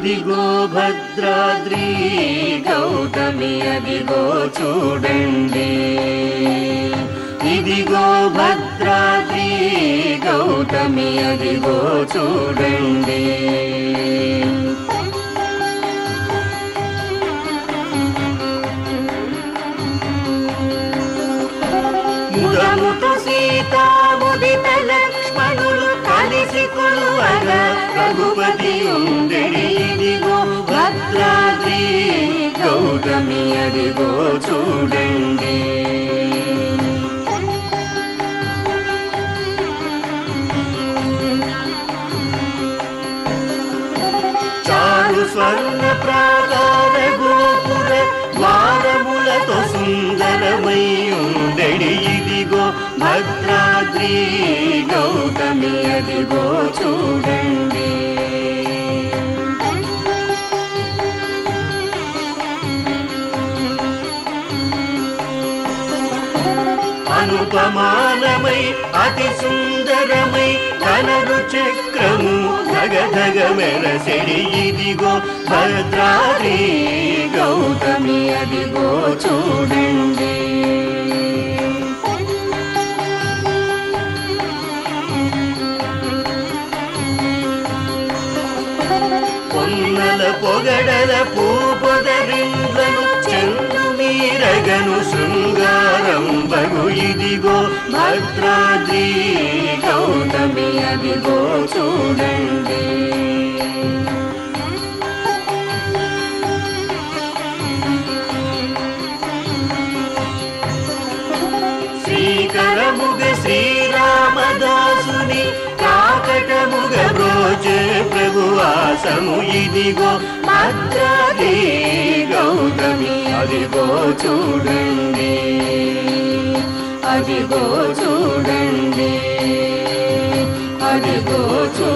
ఇదిగో భద్రాద్రి గౌతమి అదిగో చూడండి, ఇదిగో భద్రాద్రి గౌతమి అదిగో చూడండి. ముదముతో సీతా ముదిత లక్ష్మణులు కలిసి కొలువగా రఘుపతి ఉండెడి, ఇదిగో భద్రాద్రి గౌతమి అదిగో చూడండి. చారు స్వర్ణ ప్రాకార గోపుర ద్వారములతో సుందరమై ఉండెడి, ఇదిగో భద్రాద్రి గౌతమి అదిగో చూడండి. అనుపమానమై అతి సుందరమై ధనరు చక్రము ధగధగ మెరసెడి, ఇదిగో భద్రాద్రి గౌతమి అదిగో చూడండి. పొన్నల పొగడల పూపొదరిండ్లను చెన్ను మీరగను శృంగారం బగు, ఇదిగో భద్రాద్రి గౌతమి అదిగో చూడండి. శ్రీకరముగ శ్రీరామదాసుని కాకటముగ బ్రోచే ప్రభువాసము, ఇదిగో భద్రాద్రి గౌతమి అదిగో చూడండి, అదిగో చూడండి, అదిగో చూడండి.